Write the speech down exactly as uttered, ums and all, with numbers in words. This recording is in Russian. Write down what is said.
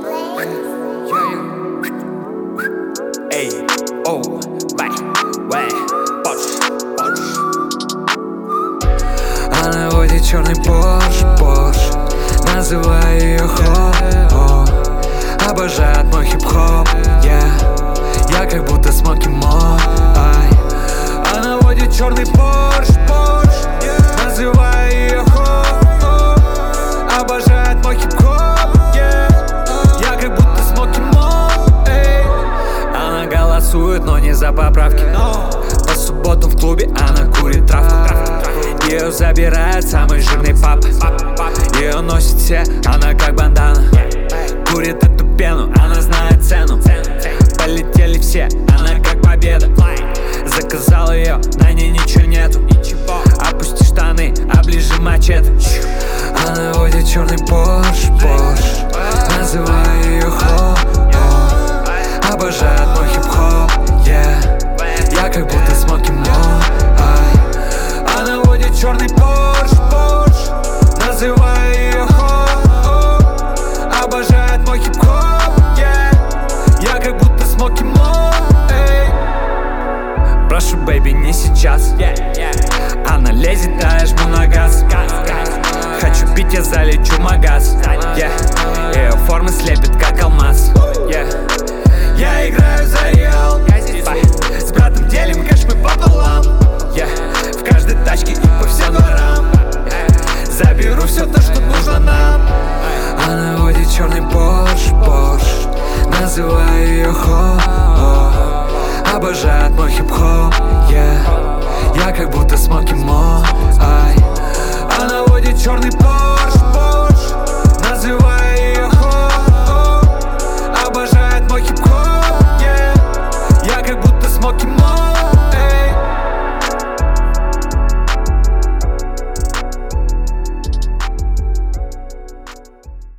Эй, оу, бай, бай, Порш, Порш. Она водит черный Порш, Порш, называю ее хоп. Обожает мой хип-хоп, yeah. Я как будто Смоки Мо. Она водит черный Порш, Порш, называю ее хоп. Обожает мой хип-хоп, yeah. Я как будто Смоки Мо. Она голосует, но не за поправки. По субботам в клубе она курит травку. Ее забирает самый жирный папа. Ее носит все, она как бандана. Курит эту пену, она знает цену. Полетели все, она как победа. Заказал ее, на ней ничего нету. Опусти штаны, оближи мачете. Она водит черный Порш, Порш, называю ее хоп. Обожает мой хип-хоп, yeah. Я как будто Смоки Мо. Она водит черный Порш, Порш, называю ее хоп. Обожает мой хип-хоп, yeah. Я как будто Смоки Мо. Прошу, бэйби, не сейчас, yeah, yeah. Она лезет, а я жму на газ. Хочу пить, я залечу в магаз, yeah. Ее форма слепит, как алмаз, yeah. Я играю за Реал, с братом делим кэш мы пополам, yeah. В каждой тачке и по всем дворам, yeah. Заберу все то, что нужно нам. Она водит черный Порш, Порш, называю ее хоп. Обожает мой хип-хоп, yeah. Я как будто Смоки Мо. Она водит черный Порш, Порш,